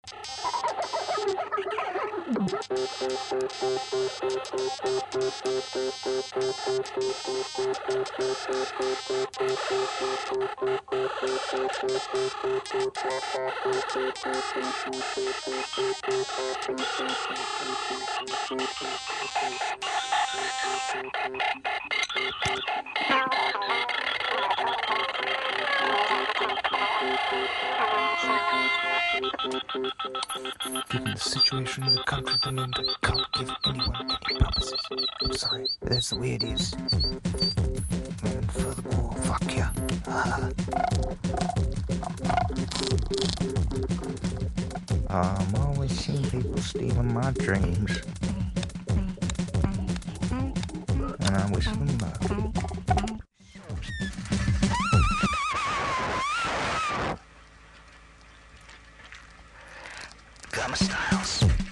Given the situation in the country we're in, I can't give anyone any promises. I'm sorry, but that's the way it is. And furthermore, fuck ya. I'm always seeing people stealing my dreams. And I wish them luck. Gamma Styles.